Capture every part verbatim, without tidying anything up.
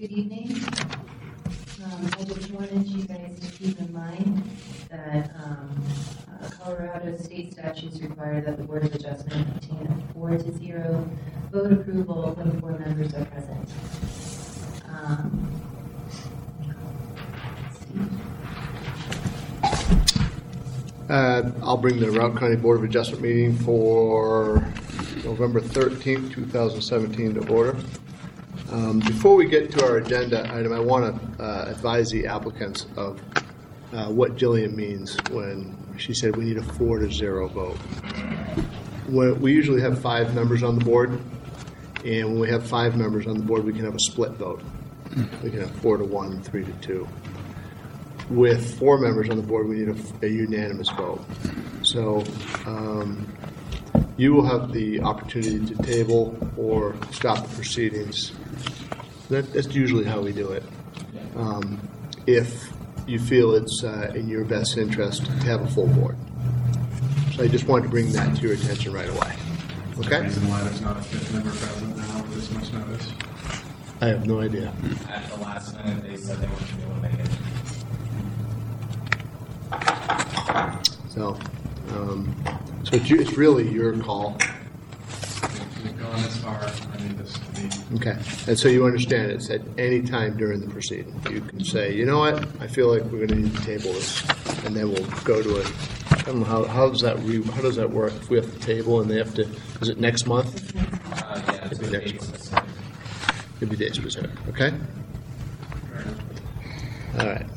Good evening. Um, I just wanted you guys to keep in mind that um, uh, Colorado state statutes require that the Board of Adjustment obtain a four to zero vote approval when four members are present. Um, Uh, I'll bring the Routt County Board of Adjustment meeting for November thirteenth, twenty seventeen to order. Um, before we get to our agenda item, I want to uh, advise the applicants of uh, what Jillian means when she said we need a four to zero vote. When, we usually have five members on the board, and when we have five members on the board, we can have a split vote. We can have four to one, three to two. With four members on the board, we need a, a unanimous vote. So um, you will have the opportunity to table or stop the proceedings. That, that's usually how we do it. Um, if you feel it's uh, in your best interest to have a full board. So I just wanted to bring that to your attention right away. Okay? The reason why there's not a fifth member present now with this much notice? I have no idea. At the last minute, they said they weren't able to make it. So, um, so it's, it's really your call. We've gone this far. I need this to be. Okay. And so you understand it's at any time during the proceeding. You can say, you know what, I feel like we're going to need to table this, and then we'll go to it. I don't know, how, how does that re, how does that work? If we have to table and they have to, is it next month? Uh, yeah, It'd so be next date month. specific. It'd be day specific, okay? All right.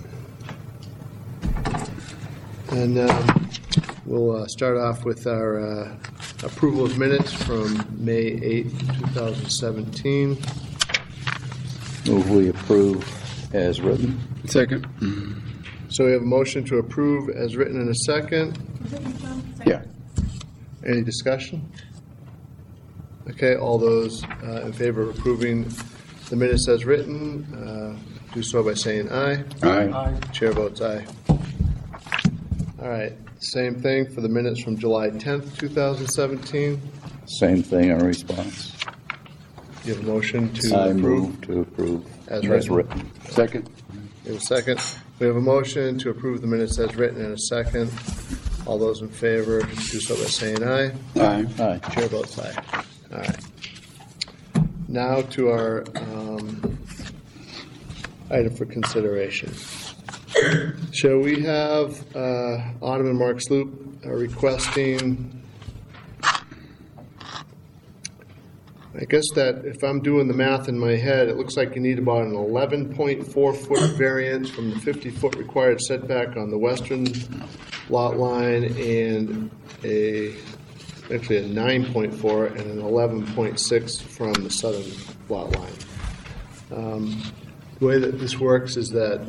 And um, we'll uh, start off with our uh, approval of minutes from May eighth, twenty seventeen. Move we approve as written. Second. So we have a motion to approve as written in a second. Yeah. Any discussion? Okay, all those uh, in favor of approving the minutes as written, uh, do so by saying aye. Aye. Chair votes aye. All right, same thing for the minutes from July tenth, twenty seventeen. Same thing in response. You have a motion to I approve? move to approve As as written. written. Second. We have a second. We have a motion to approve the minutes as written in a second. All those in favor, do so by saying aye. Aye. Aye. Chair votes aye. All right. Now to our um, item for consideration. Shall we have uh, Autumn and Mark Sloop are requesting, I guess that if I'm doing the math in my head, it looks like you need about an eleven point four foot variance from the fifty foot required setback on the western lot line and a, actually a nine point four and an eleven point six from the southern lot line. Um, the way that this works is that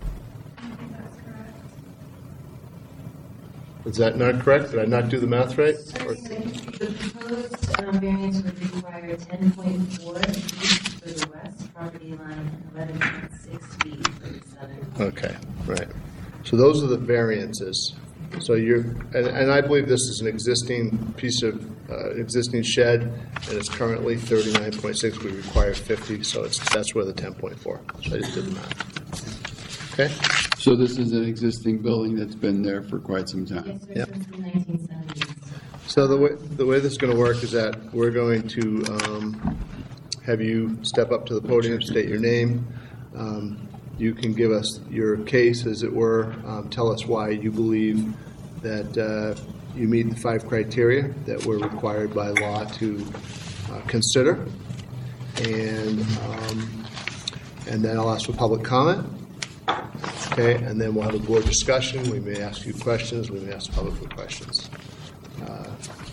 Is that not correct? Did I not do the math right? Or- The proposed um, variance would require ten point four feet for the west property line and eleven point six feet for the southern. Okay, right. So those are the variances. So you're, and, and I believe this is an existing piece of, uh, existing shed, and it's currently thirty-nine point six. We require fifty, so it's, that's where the ten point four. So I just did the math. Okay? So this is an existing building that's been there for quite some time. Yes, sir, Yep. since the nineteen seventies. So the way, the way this is going to work is that we're going to um, have you step up to the podium, state your name. Um, you can give us your case, as it were. Um, tell us why you believe that uh, you meet the five criteria that we're required by law to uh, consider. And, um, and then I'll ask for public comment. Okay, and then we'll have a board discussion. We may ask you questions. We may ask the public for questions. Uh,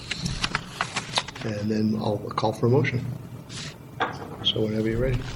and then I'll call for a motion. So whenever you're ready.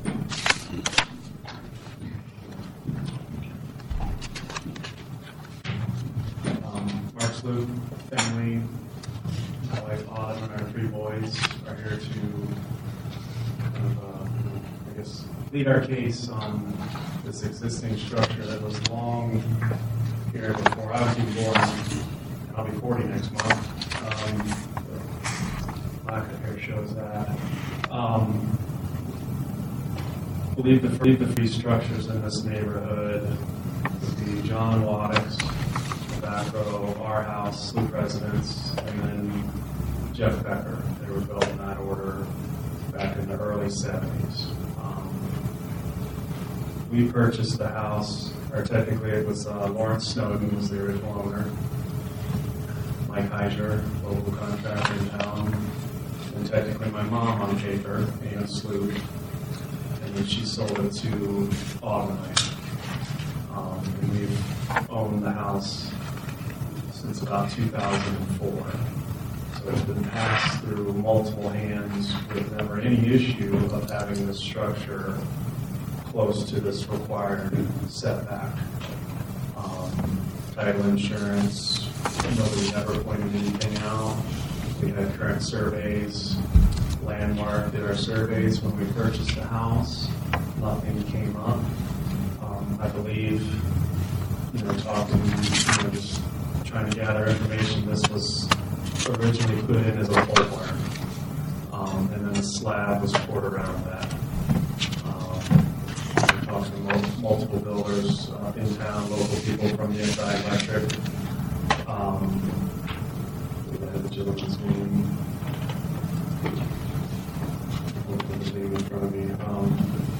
Um, Mark Sloop, family, my wife Autumn, and our three boys are here to kind of, uh, I guess, lead our case on this existing structure that was long here before I was even born. And I'll be forty next month. Um, the lack of hair shows that. Um, believe the, believe the three structures in this neighborhood would be John Waddick's, back row, our house, Sloop Residence, and then Jeff Becker. They were built in that order back in the early seventies. Um, we purchased the house, or technically it was uh, Lawrence Snowden was the original owner. Mike Heiser, local contractor in town, and technically my mom on paper, Anna Sloop, and then she sold it to Auburn. Um, and we've owned the house since about two thousand four. So it's been passed through multiple hands with never any issue of having this structure close to this required setback. Um, title insurance, nobody ever pointed anything out. We had current surveys. Landmark did our surveys when we purchased the house. Nothing came up. Um, I believe, you know, talking, you know, just trying to gather information, this was originally put in as a pole barn. Um, and then a slab was poured around that. Um, we're talking to mul- multiple builders uh, in town, local people from the Anti-Electric. Um, I have the gentleman's name. His name in front of me. Um,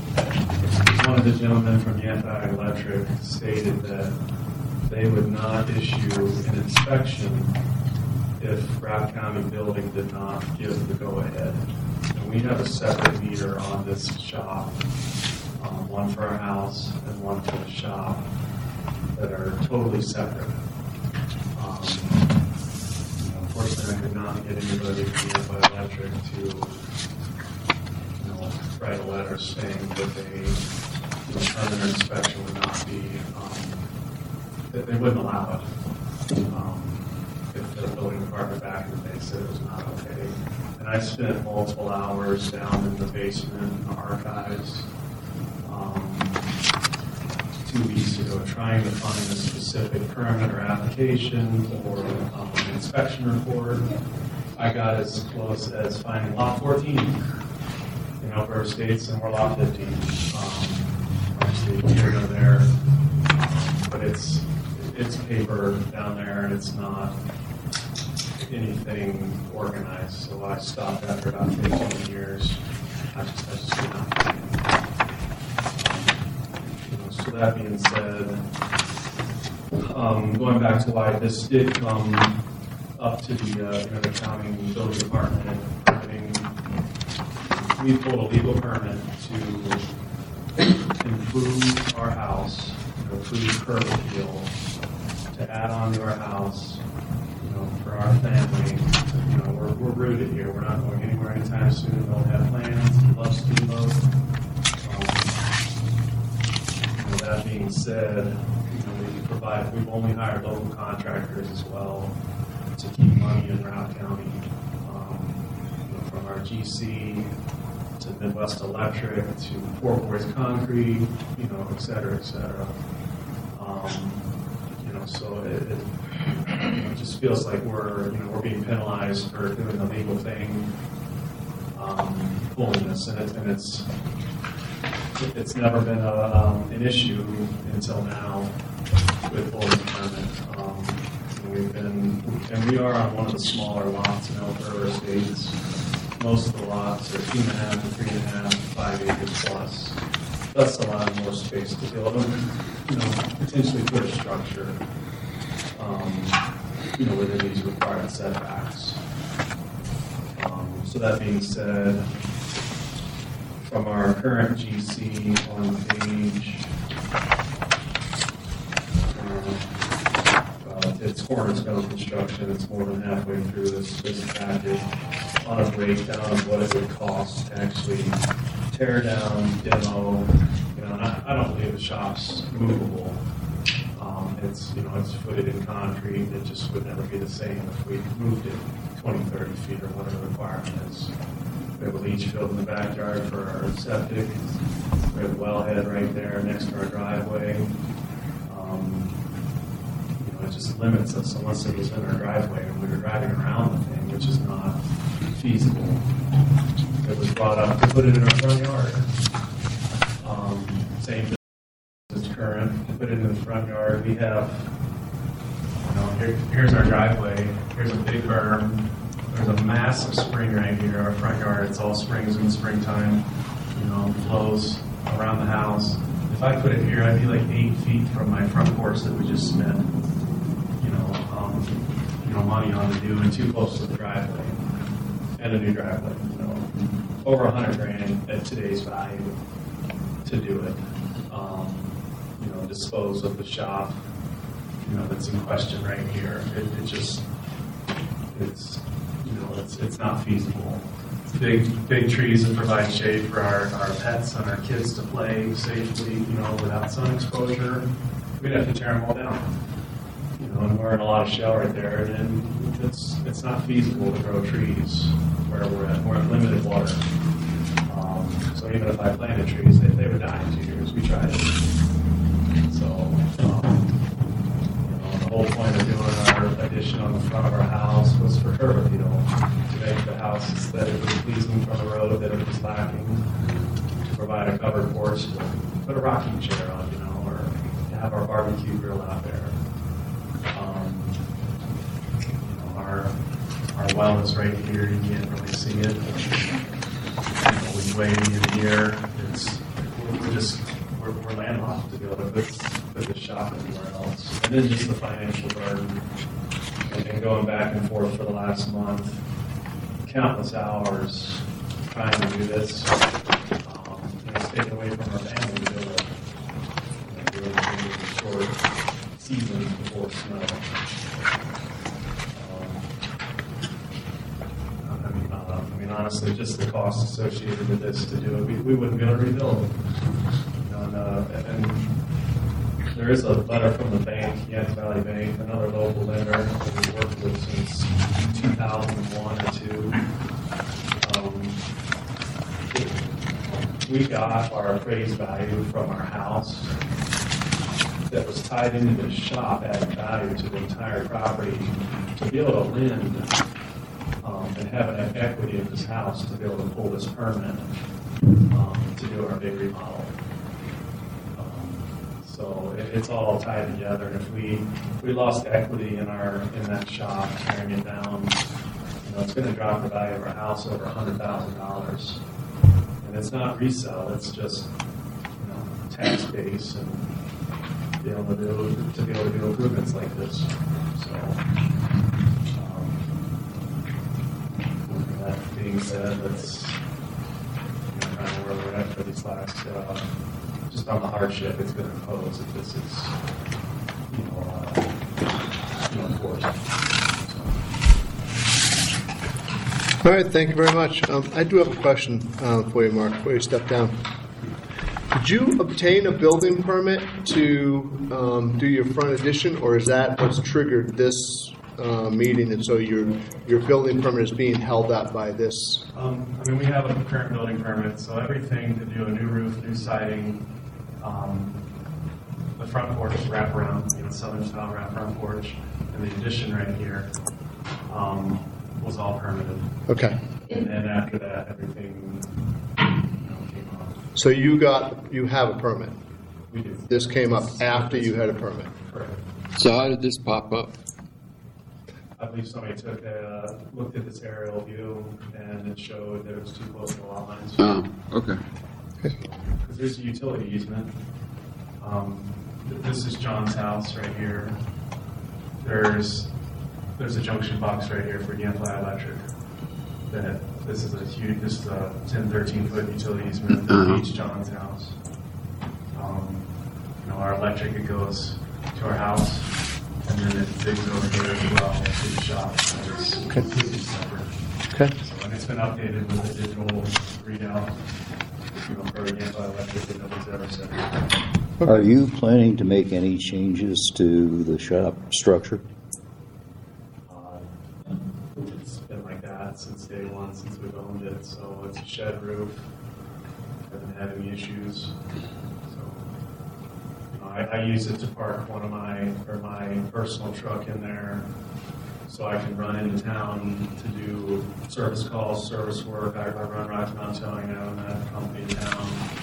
one of the gentlemen from the Anti-Electric stated that they would not issue an inspection if Rapp County Building did not give the go-ahead. And we have a separate meter on this shop, um, one for our house and one for the shop, that are totally separate. Um, unfortunately, I could not get anybody from the Anti-Electric to, you know, write a letter saying that they, you know, permanent inspection would not be, um, that they wouldn't allow it. Um, if the building department back in the day said it was not okay. And I spent multiple hours down in the basement in the archives um, two weeks ago trying to find a specific permit or application or um, an inspection report. I got as close as finding lot fourteen in Upper Estates, and we're lot fifteen. Um, obviously, here or there, but it's it's paper down there, and it's not anything organized. So I stopped after about fifteen years. I just, I just did not find it. You know, so that being said, um, going back to why this did come up to the uh, you know, the county building department, permitting, we pulled a legal permit to improve our house, you know, improve curb appeal, to add on to our house, you know, for our family. You know, we're, we're rooted here. We're not going anywhere anytime soon. We don't have plans. We love Steamboat. Um, you know, that being said, you know, we provide, we've only hired local contractors as well to keep money in Route County. Um, you know, from our G C to Midwest Electric to Fort Worth Concrete, you know, et cetera, et cetera. Um, You know, so it, it, you know, it just feels like we're, you know, we're being penalized for doing the legal thing, um, pulling this, and, it, and it's it's never been a, um, an issue until now with pulling the permit. Um, and we've been, and we are on one of the smaller lots in Elk River Estates. Most of the lots are two and a half to three and a half, five acres plus. That's allowing more space to build them, you know, potentially put a structure, um, you know, within these required setbacks. Um, so that being said, from our current G C on page, uh, uh, it's Cornerstone Construction. It's more than halfway through this, this package on a breakdown of what it would cost to actually tear down, demo, you know, and I, I don't believe the shop's movable. Um, it's, you know, it's footed in concrete. It just would never be the same if we moved it twenty, thirty feet or whatever the requirement is. We have a leach field in the backyard for our septic. We have a wellhead right there next to our driveway. Um, you know, it just limits us unless it was in our driveway and we were driving around the thing, which is not feasible. It was brought up to put it in our front yard. Um, same as current, put it in the front yard. We have, you know, here, here's our driveway. Here's a big berm. There's a massive spring right here. Our front yard, it's all springs in the springtime. You know, flows around the house. If I put it here, I'd be like eight feet from my front porch that we just spent, you know, um, you know, money on to do, and too close to the driveway and a new driveway. You know, over a hundred grand at today's value to do it. Um, you know, dispose of the shop, you know, that's in question right here. It, it just, it's, you know, it's it's not feasible. Big big trees that provide shade for our, our pets and our kids to play safely, you know, without sun exposure. We'd have to tear them all down. You know, and we're in a lot of shell right there, and it's it's not feasible to grow trees where we're at. We're in limited water. Um, so even if I planted trees, they, they would die in two years. We tried it. So, um, you know, the whole point of doing our addition on the front of our house was for curb appeal, to make the house aesthetically pleasing from the road that it was lacking, to provide a covered porch, to put a rocking chair on, you know, or to have our barbecue grill out there. Um, you know, our our well is right here. You can't really see it. You know, we way in here. It's we're just we're, we're landlocked to be able to put, put the shop anywhere else. And then just the financial burden. And, and going back and forth for the last month, countless hours trying to do this. Um, you know, it's taken away from our family to be able to, you know, do it in short seasons before snow. Um, I mean, uh, I mean, honestly, just the cost associated with this to do it, we, we wouldn't be able to rebuild it. You know, and, uh, and there is a letter from the bank, Yance Valley Bank, another local lender that we've worked with since two thousand one or two. Um, we got our appraised value from our house that was tied into the shop, adding value to the entire property to be able to lend um, and have an equity of this house to be able to pull this permit um, to do our big remodel. So it, it's all tied together. And if we we lost equity in our in that shop, tearing it down, you know, it's going to drop the value of our house over a hundred thousand dollars. And it's not resale; it's just, you know, tax base and be able to do to be able to do improvements like this. So, um, with that being said, that's, you know, kind of where we're at for these last. Uh, Just on the hardship it's going to pose if this is, you know, uh, you know, enforced. All right, thank you very much. Um, I do have a question uh, for you, Mark, before you step down. Did you obtain a building permit to um, do your front addition, or is that what's triggered this uh, meeting, and so your your building permit is being held up by this? Um, I mean, we have a current building permit, so everything to do a new roof, new siding, um, the front porch wrap around, you know, southern style wrap front porch, and the addition right here um, was all permitted. Okay. And then after that, everything, you know, came off. So you got you have a permit. We do. This came up after you had a permit. Correct. So how did this pop up? I believe somebody took a, looked at this aerial view, and it showed that it was too close to the lot lines. Oh, okay. Because there's a utility easement. Um, th- this is John's house right here. There's there's a junction box right here for Yanfly Electric. That this is a huge, this is a ten, thirteen foot utility easement that Uh-huh. feeds John's house. Um, you know, our electric, it goes to our house, and then it digs over here as well to the shop. So it's completely separate. Okay. So, and it's been updated with a digital readout, you know, for Yanfly Electric that nobody's ever said. Are you planning to make any changes to the shop structure? Uh, It's been like that since day one, since we've owned it. So it's a shed roof. Haven't had any issues. So you know, I, I use it to park one of my or my personal truck in there, so I can run into town to do service calls, service work. I, I run Rocky Mountain Towing out in that company in town. You know,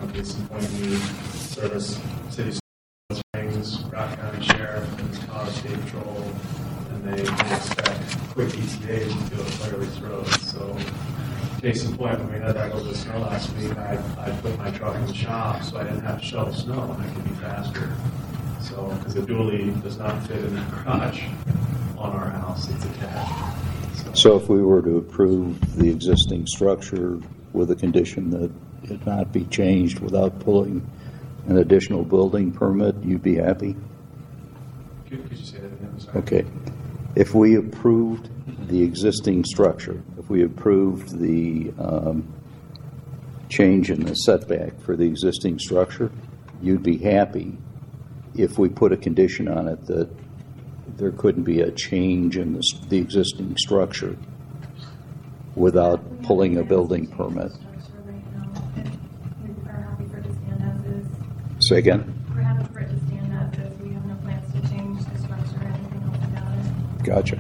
know, Case in Point, we service City Springs, Rock County Sheriff, and Colorado State Patrol, and they, they expect quick E T As to go to Fairleigh Road. So, case in point, when we had that little bit of snow last week, I, I put my truck in the shop so I didn't have to shovel snow and I could be faster. So, because the dually does not fit in the garage on our house, it's attached. So if we were to approve the existing structure with a condition that it not be changed without pulling an additional building permit, you'd be happy? Could, could you say that again? I'm sorry. Okay. If we approved the existing structure, if we approved the um, change in the setback for the existing structure, you'd be happy if we put a condition on it that there couldn't be a change in the, the existing structure without pulling a building permit. We are happy for it to stand as is. Say again? We're happy for it to stand as is. We have no plans to change the structure or anything else about it. Gotcha.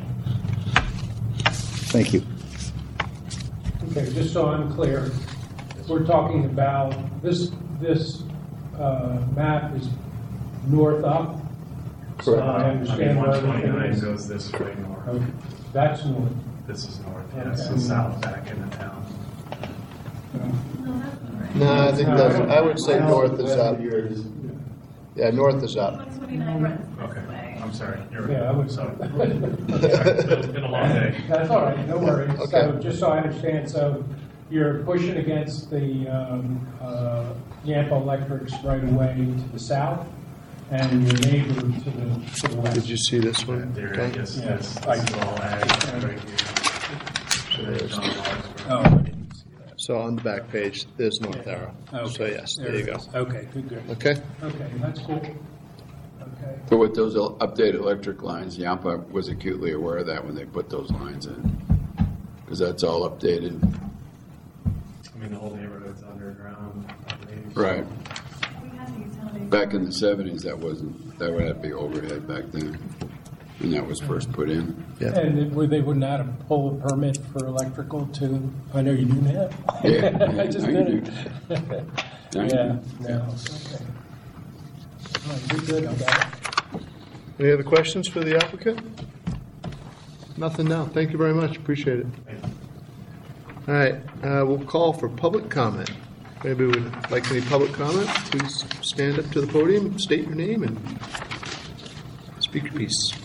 Thank you. Okay, just so I'm clear, we're talking about this, this uh, map is north up? So Uh, I I mean, understand where one everything twenty-nine is. goes this way north. Okay, that's north. This is north, yeah, Okay. so south back into town. No, that's not right. No, I think that's, I would say north is up. Years. Yeah, north is up. one twenty-nine runs this Okay, way. I'm sorry. You're Yeah, I would- sorry. Sorry, It's been, been a long day. That's all right, no worries. So Okay. just so I understand, so you're pushing against the um, uh, Yampa Electric's right away to the south and your neighbor to the, to the west. Did you see this one? There, Okay. yes, Yeah. yes, this is all ag right here. There's John Larsberg. Oh, I didn't see that. So on the back page, there's north arrow. Okay. So yes, there you it go. is. Okay, good, good. Okay? Okay, that's cool. Okay. So with those el- updated electric lines, Yampa was acutely aware of that when they put those lines in, because that's all updated. I mean, the whole neighborhood's underground. I believe. Right. We had the utilities. Back in the seventies, that wasn't, that would have to be overhead back then, when that was first put in. Yeah. And would they would not have pulled a permit for electrical to, I know you do now. Yeah, I just I did do. it. I do. Yeah, no, okay. All right, good, good, I got it. Any other questions for the applicant? Nothing now. Thank you very much. Appreciate it. Thank you. All right, uh, we'll call for public comment. Maybe would like any public comment, please stand up to the podium, state your name, and speak your piece.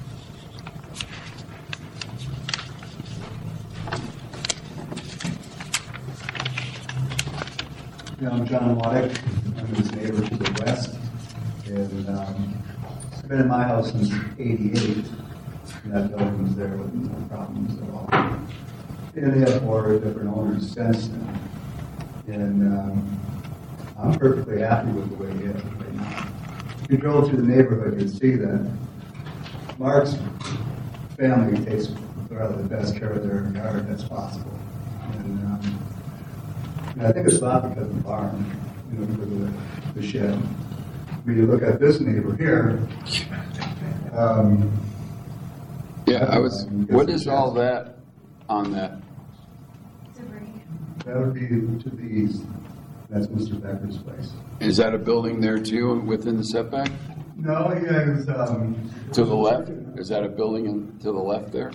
Yeah, I'm John Waddick. I'm his neighbor to the west. And um, I've been in my house since eighty-eight. And that building was there with no problems at all. And they have four different owners since then. And um, I'm perfectly happy with the way it is right now. If you drove through the neighborhood, you'd see that Mark's family takes probably the best care of their yard that's possible. And um, and I think it's not because of the barn, you know, because of the, the shed. When you look at this neighbor here, um, Yeah, I was, what is all that on that? Debris. that would be to the east. That's Mister Becker's place. Is that a building there too, within the setback? No, he has, um. To the left? Is that a building in- to the left there?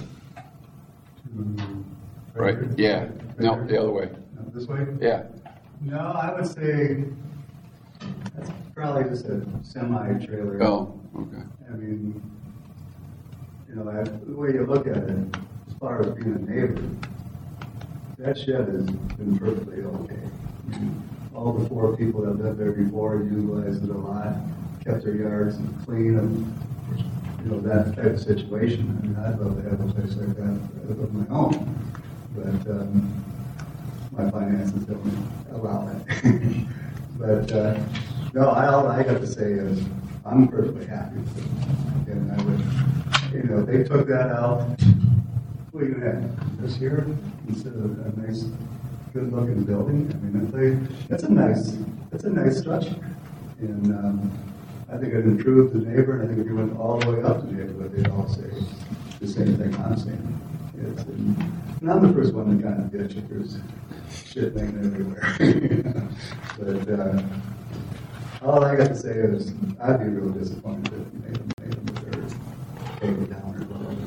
to- Right, here? yeah. Right No, here? the other way. No, This way? Yeah. No, I would say that's probably just a semi-trailer. Oh, okay. I mean, you know, that- the way you look at it, as far as being a neighbor, that shed has been perfectly okay. I mean, all the four people that lived there before utilized it a lot, kept their yards clean and, you know, that type of situation. I mean, I'd love to have a place like that of my own, but um, my finances don't allow it. But, uh, no, I, all I got to say is, I'm perfectly happy with it. And I would, you know, if they took that out, what are you gonna have, this here, instead of a nice, good-looking building? I mean, that's a, that's a nice, that's a nice structure. And, um, I think it improved the neighbor, and I think if you went all the way up to the neighborhood, they'd all say the same thing I'm saying. It's, and I'm the first one to kind of bitch if there's shit laying everywhere. But, uh, all I got to say is, I'd be real disappointed if you made them, made them or take it down or whatever.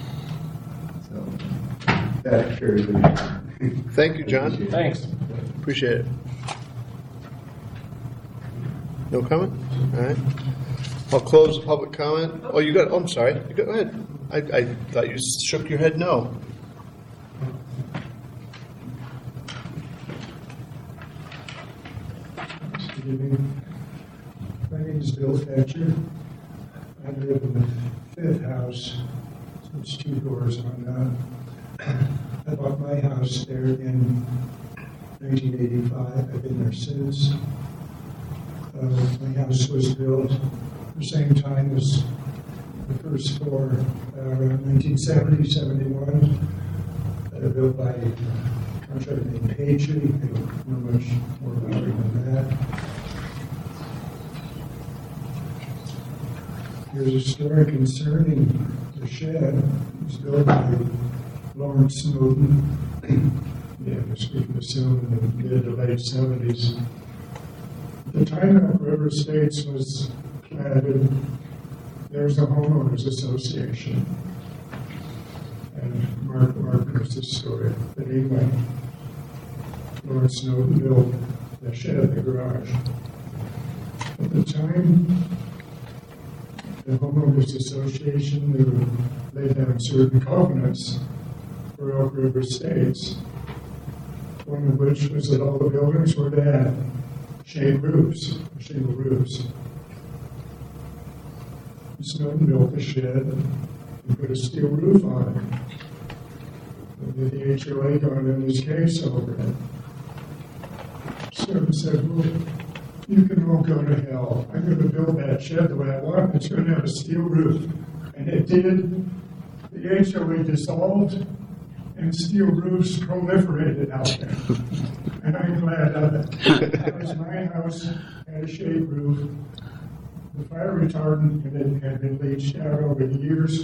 So, that carries me. Thank you, John. Thanks. Appreciate it. No comment? All right. I'll close the public comment. Oh, you got, oh, I'm sorry. You Go ahead. I, I thought you shook your head no. Good evening. My name is Bill Thatcher. I live in the fifth house, so it's two doors on that. I bought my house there in nineteen eighty-five. I've been there since. Uh, my house was built at the same time as the first floor, uh, around nineteen seventy, seventy-one. Uh, built by a contractor named Patriot. I don't know much more about it than that. There's a story concerning the shed. It was built by Lawrence Snowden. Yeah, I guess we can assume in the mid to late seventies. The time Elk River Estates was platted, there was a homeowners association. And Mark, Mark knows this story. But anyway, Lawrence Snowden built the shed, the garage. At the time, the homeowners association knew laid down certain covenants for Elk River Estates. One of which was that all the buildings were to have shade roofs, shingle roofs. Snowden built the shed and put a steel roof on it. And the H O A got in his case over it. Snowden said, well, you can all go to hell. I'm going to build that shed the way I want. It's going to have a steel roof. And it did. The H O A dissolved, and steel roofs proliferated out there. And I'm glad of it. That was my house, had a shade roof. The fire retardant in it had been leached out over the years.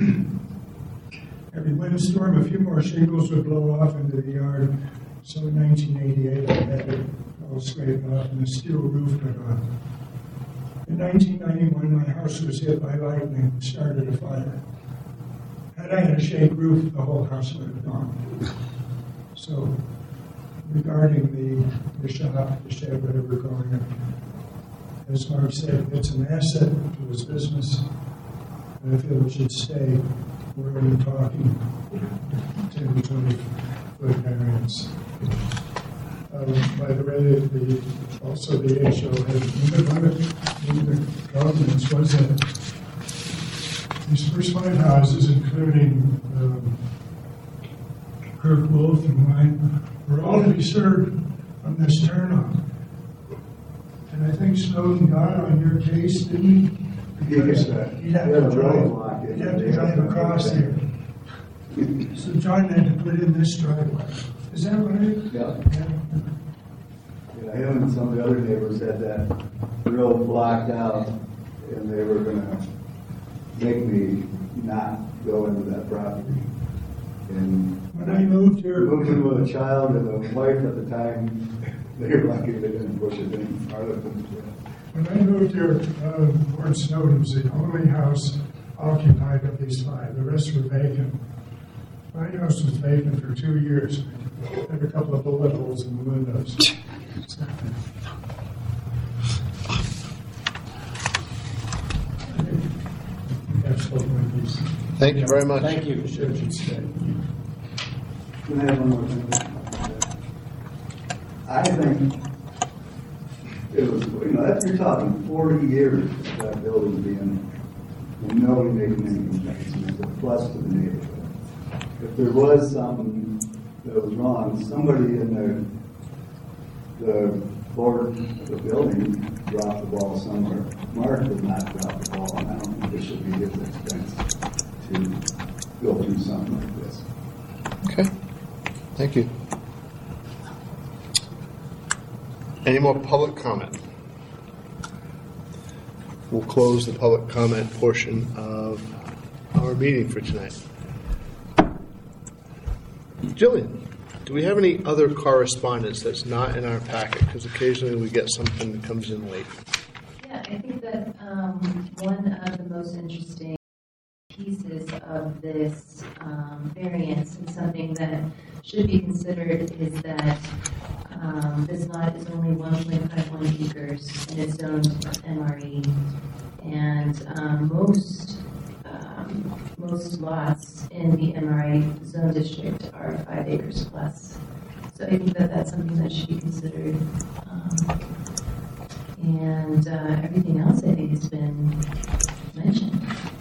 Every windstorm, a few more shingles would blow off into the yard. So in nineteen eighty-eight, I had it all straightened off and the steel roof put on. In nineteen ninety-one, my house was hit by lightning and started a fire. Had I had a shade roof, the whole house would have gone. So, regarding the, the shop, the shed, whatever going on, as Mark said, it's an asset to his business, and I feel it should stay. We're only talking ten to twenty foot variance. Um, by the way, the, also the H O A, one of the covenants was that these first five houses, including um, Kirk Wolf and mine, were all to be served on this turnoff. And I think Snowden got on your case, didn't he? Because uh, he'd have to drive, he'd have to drive across here. So John had to put in this driveway. Is that right? Yeah. Yeah, him and some of the other neighbors had that road blocked out, and they were gonna make me not go into that property. And When I moved here, moved in with a child and a wife at the time, they were lucky they didn't push it in farther than when I moved here, uh, Fort Snowden was the only house occupied of these five. The rest were vacant. My house was vacant for two years. I had a couple of bullet holes in the windows. That's what my piece. Thank you very much. Thank you. The shed should stay. Can I have one more thing? I think it was, you know, after you're talking forty years of that building being, and nobody making any complaints, and it's a plus to the neighborhood. If there was something that was wrong, somebody in the, the board of the building dropped the ball somewhere. Mark did not drop the ball, and I don't think it should be his expense to go through something like this. Okay. Thank you. Any more public comment? We'll close the public comment portion of our meeting for tonight. Jillian. Do we have any other correspondence that's not in our packet? Because occasionally we get something that comes in late. Yeah, I think that um, one of the most interesting pieces of this um, variance and something that should be considered is that um, this lot is only one point five one acres and it's zoned M R E. And um, most um, most lots in the M R E zone district are five acres plus. So I think that that's something that should be considered. Um, and uh, everything else I think has been mentioned.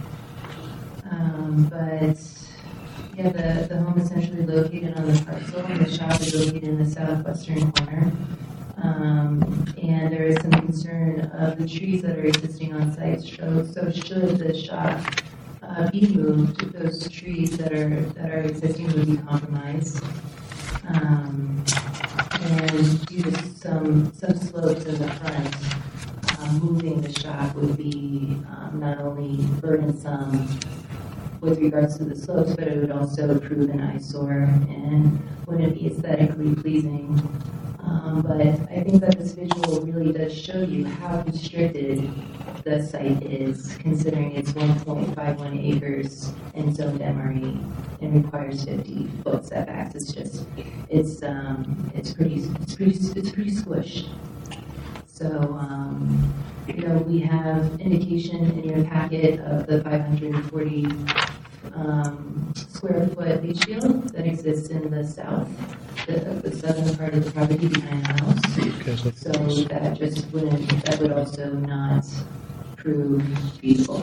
Um, but yeah, the, the home is centrally located on the parcel, and the shop is located in the southwestern corner. Um, and there is some concern of the trees that are existing on site. So, so should the shop uh, be moved, those trees that are that are existing would be compromised. Um, and due to some some slopes in the front, um, moving the shop would be um, not only burdensome with regards to the slopes, but it would also prove an eyesore and wouldn't be aesthetically pleasing. Um, but I think that this visual really does show you how constricted the site is, considering it's one point five one acres and zoned M R E and requires fifty foot setbacks. It's just, it's um, it's pretty, it's pretty, it's pretty squished. So, um, you know, we have indication in your packet of the five hundred forty um, square foot leach field that exists in the south, the, the southern part of the property behind the house. So that just wouldn't, that would also not prove feasible.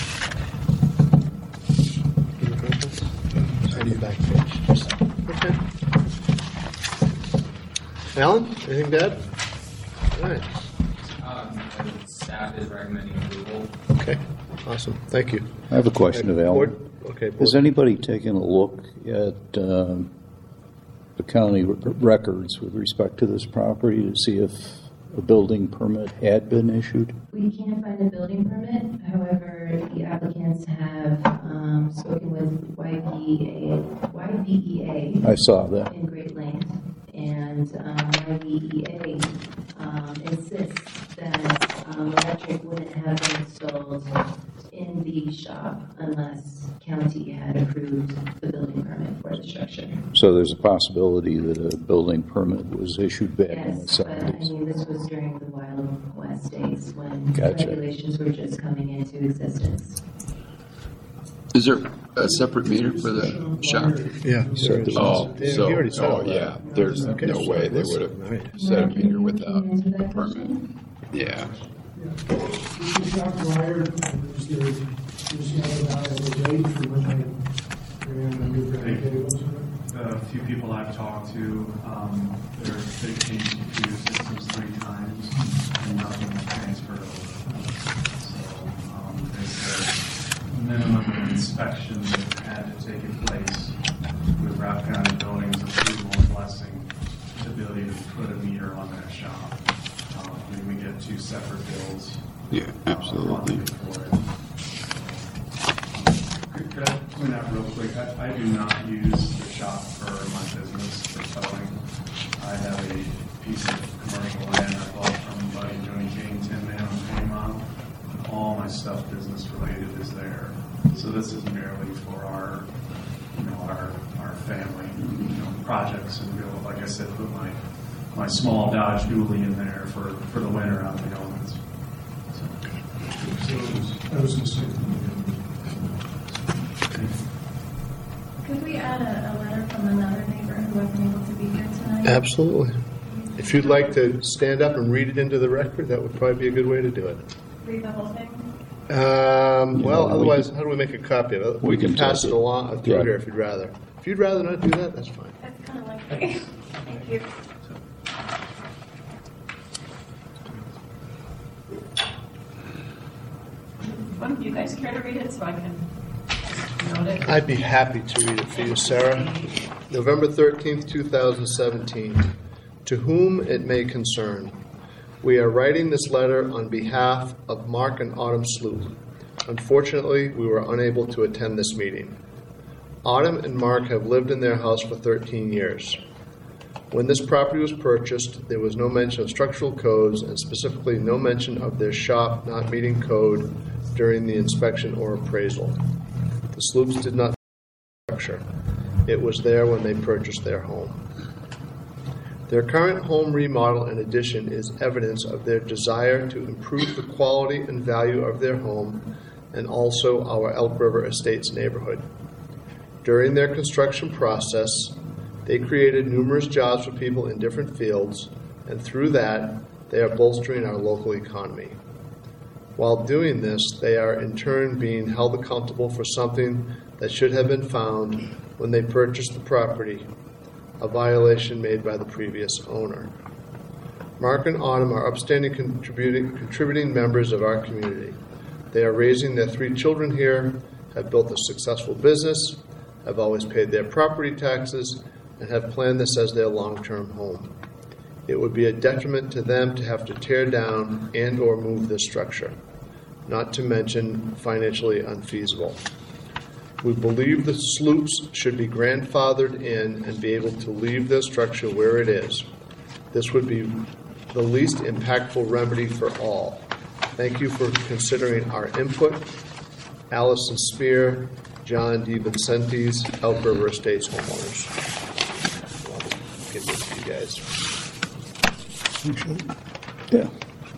I need back page. Okay. Alan, anything to add? All right. Um, staff is recommending approval. Okay. Awesome. Thank you. I have a question of Alan. Board? Okay. Board. Has anybody taken a look at um, the county r- records with respect to this property to see if a building permit had been issued? We can't find a building permit. However, the applicants have um, spoken with Y V E A, Y V E A I saw that. in Great Length, and um, Y V E A um, insists that um, electric wouldn't have been installed in the shop unless county had approved the building permit for the structure. So there's a possibility that a building permit was issued back in the Yes, but I seventies. mean, this was during the Wild West days when Gotcha. regulations were just coming into existence. Is there a separate meter for the shop? Yeah. So there Oh, Yeah, so, you already said all oh, that. yeah, there's Okay, no so way they listen, would all have right. set a Mark, can meter you- without can you answer that a permit. question? Yeah. This is not wired, is there, is there a date for when they ran the new grid cables? The few people I've talked to, um, they're, they've changed computer systems three times and nothing was transferred over. So, um, they said minimum inspections that had to take place with Ralph County Buildings approval and blessing the ability to put a meter on that shop. Um, I mean, we get two separate bills. Yeah, uh, absolutely. monthly for it. Could could I point out real quick, I, I do not use the shop for my business, for towing. I have a piece of commercial land I bought from Buddy Joni King, Tin Man on Penny Mile. All my stuff business related is there. So this is merely for our, you know, our, our family, you know, projects and real, like I said, put my, my small Dodge Dually in there for, for the winter out in the elements. That was the same. Could we add a, a letter from another neighbor who wasn't able to be here tonight? Absolutely. If you'd like to stand up and read it into the record, that would probably be a good way to do it. Read the whole thing? Um, well, Yeah, we otherwise, can- how do we make a copy of it? We, we can, can pass type it it. along uh, through Yeah. here if you'd rather. If you'd rather not do that, that's fine. That's kind of like me. Thank you. One of you guys care to read it so I can note it? I'd be happy to read it for you, Sarah. November thirteenth, two thousand seventeen. To whom it may concern, we are writing this letter on behalf of Mark and Autumn Sloot. Unfortunately, we were unable to attend this meeting. Autumn and Mark have lived in their house for thirteen years. When this property was purchased, there was no mention of structural codes and specifically no mention of their shop not meeting code during the inspection or appraisal. The Sloops did not structure. It was there when they purchased their home. Their current home remodel and addition is evidence of their desire to improve the quality and value of their home and also our Elk River Estates neighborhood. During their construction process, they created numerous jobs for people in different fields, and through that, they are bolstering our local economy. While doing this, they are in turn being held accountable for something that should have been found when they purchased the property, a violation made by the previous owner. Mark and Autumn are upstanding contributing, contributing members of our community. They are raising their three children here, have built a successful business, have always paid their property taxes, and have planned this as their long-term home. It would be a detriment to them to have to tear down and or move this structure, not to mention financially unfeasible. We believe the Sloops should be grandfathered in and be able to leave this structure where it is. This would be the least impactful remedy for all. Thank you for considering our input. Allison Spear, John DiVincentis, Elk River Estates homeowners. I'll give this to you guys. Yeah.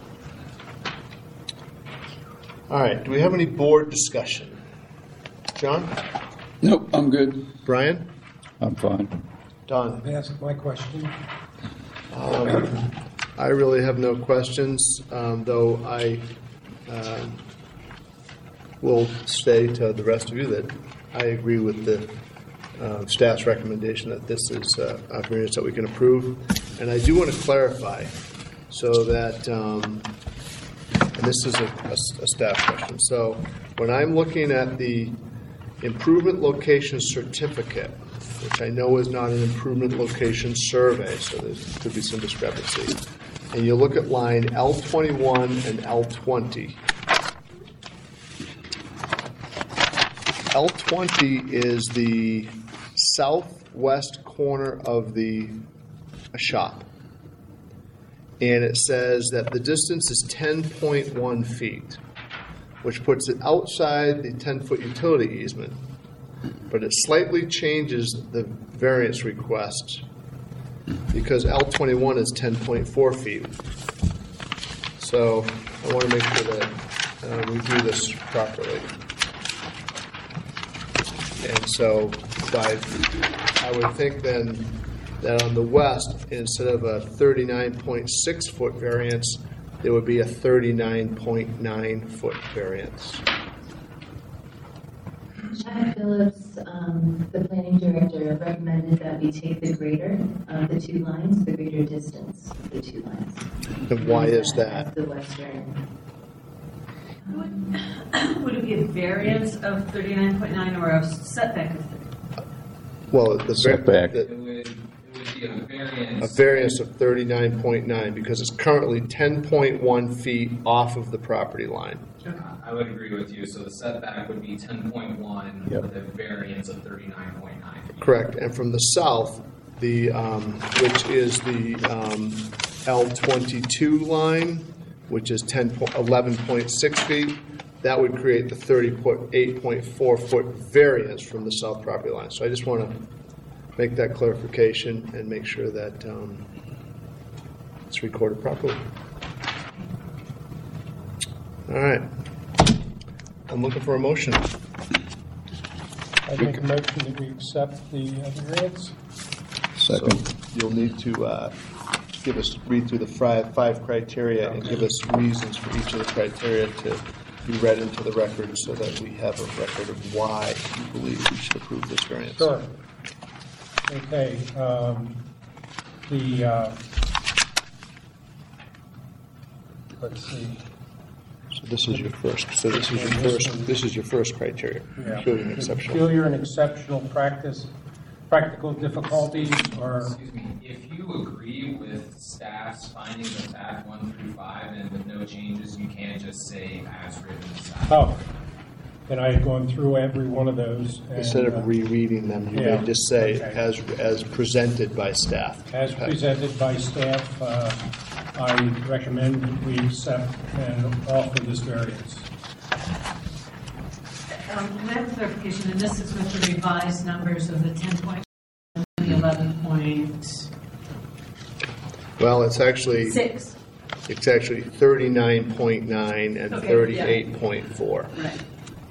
All right. Do we have any board discussion? John? Nope, I'm good. Brian? I'm fine. Don? Ask my question. Um, I really have no questions, um, though I um, will say to the rest of you that I agree with the uh, staff's recommendation that this is uh, a variance that we can approve. And I do want to clarify so that, um, and this is a, a, a staff question. So when I'm looking at the improvement location certificate, which I know is not an improvement location survey, so there could be some discrepancy, and you look at line L twenty-one and L twenty, L twenty is the southwest corner of the shop. And it says that the distance is ten point one feet, which puts it outside the ten-foot utility easement. But it slightly changes the variance request because L twenty-one is ten point four feet. So I want to make sure that uh, we do this properly. And so by, I would think then that on the west, instead of a thirty-nine point six foot variance, there would be a thirty-nine point nine foot variance. Chad Phillips, um, the planning director, recommended that we take the greater of the two lines, the greater distance of the two lines. And why is that? As the western. Would, would it be a variance of thirty-nine point nine or a setback of thirty? Well, the Setback. the- It would, it would be a variance. a variance of thirty-nine point nine because it's currently ten point one feet off of the property line. Uh, I would agree with you. So the setback would be ten point one Yep. with a variance of thirty-nine point nine. Correct. And from the south, the um, which is the um, L twenty-two line, which is ten, eleven point six feet, that would create the thirty-eight point four foot variance from the south property line. So I just want to make that clarification and make sure that um, it's recorded properly. All right. I'm looking for a motion. I make a motion that we accept the uh, variance. Second. So you'll need to uh, give us, read through the five, five criteria and give us reasons for each of the criteria to be read into the record so that we have a record of why you believe we should approve this variance. Sure. Okay. Um, the uh, let's see. So this is your first. So this is your first. This is your first criteria. Yeah. Peculiar and exceptional. Peculiar and exceptional practice, practical difficulties, or Excuse me. If you agree with staff's findings of fact one through five, and with no changes, you can't just say as written staff. oh, and I had gone through every one of those. And, Instead uh, of rereading them, you yeah, may just say, okay. as as presented by staff. As presented by staff, uh, I recommend that we accept and offer this variance. Um, can I have clarification, and this is with the revised numbers of the ten point and the eleven point Well, it's actually six? it's actually thirty-nine point nine and Okay, thirty-eight point four. Right.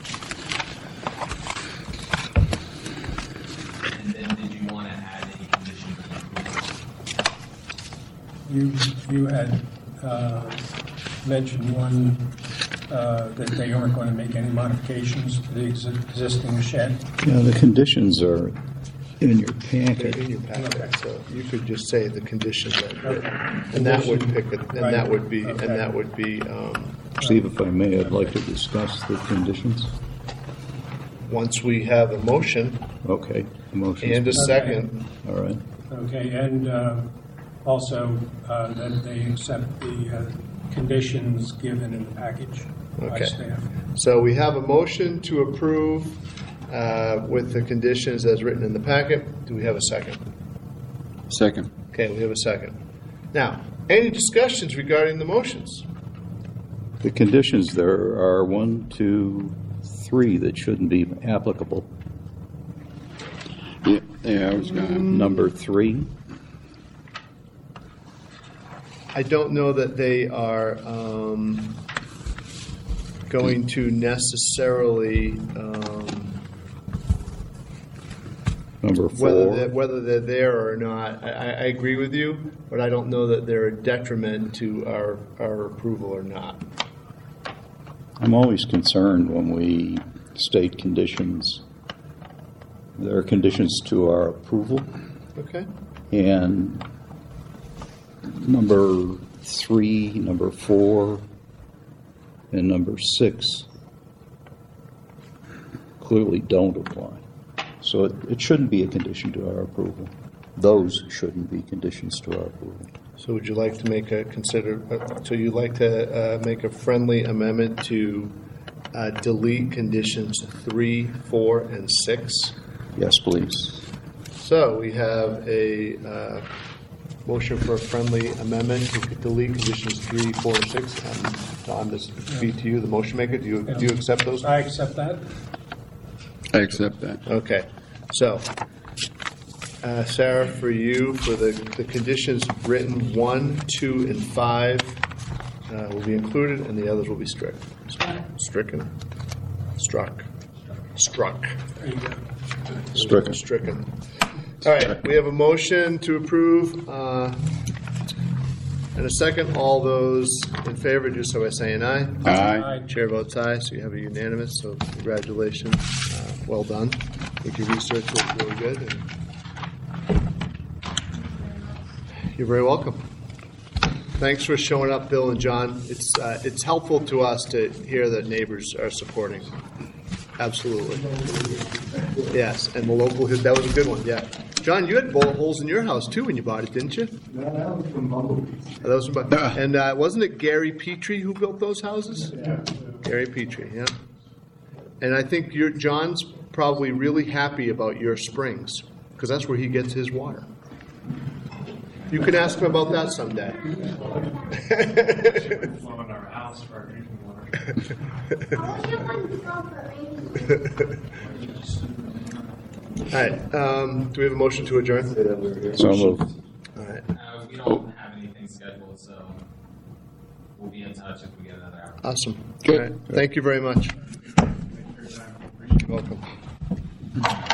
And then did you want to add any conditions of approval? You, you had uh, mentioned one, uh, that they aren't going to make any modifications to the exi- existing shed. Yeah, the conditions are in your They're packet. in your packet, so you could just say the conditions that, Okay. and that would pick it, and Right. that would be, and Okay. that would be, um, Steve, if I may, I'd like to discuss the conditions. once we have a motion Okay. the motion's- and a second, All right. Okay, and uh, also uh, that they accept the uh, conditions given in the package by Okay. staff. so we have a motion to approve uh, with the conditions as written in the packet. Do we have a second? Second. Okay, we have a second. Now, any discussions regarding the motions? The conditions, there are one, two, three that shouldn't be applicable. Yeah, yeah, I was gonna, Number three, I don't know that they are um, going to necessarily, um, number whether they're, four, whether they're there or not. I, I I agree with you, but I don't know that they're a detriment to our, our approval or not. I'm always concerned when we state conditions. There are conditions to our approval, Okay? and number three, number four, and number six clearly don't apply. So it, it shouldn't be a condition to our approval. Those shouldn't be conditions to our approval. So would you like to make a consider, uh, so you'd like to uh, make a friendly amendment to uh, delete conditions three, four, and six? Yes, please. So we have a uh, motion for a friendly amendment to delete conditions three, four, and six. Um, Tom, this would be to you, the motion maker. Do you, do you accept those? I accept that. I accept that. Okay. So, uh, Sarah, for you, for the, the conditions written one, two, and five uh, will be included, and the others will be stricken. Stricken. Struck. Struck. There you go. Stricken. Stricken. All right, we have a motion to approve, uh, and a second. All those in favor, do so by saying aye. Aye. Chair votes aye, so you have a unanimous, so congratulations. Uh, well done. I think your research was really good. And you're very welcome. Thanks for showing up, Bill and John. It's, uh, it's helpful to us to hear that neighbors are supporting. Absolutely. Yes, and the local, that was a good one, yeah. John, you had bullet holes in your house too when you bought it, didn't you? No, that was from Bumblebees. That was from, and uh, wasn't it Gary Petrie who built those houses? Yeah. Gary Petrie, yeah. And I think your John's probably really happy about your springs because that's where he gets his water. You can ask him about that someday. Flow in our house for our drinking water. All right. Um, do we have a motion to adjourn? So moved. All right. Uh, we don't have anything scheduled, so we'll be in touch if we get another application. Awesome. Good. All right. Thank you very much. Thank you for your time. Appreciate it. You're welcome.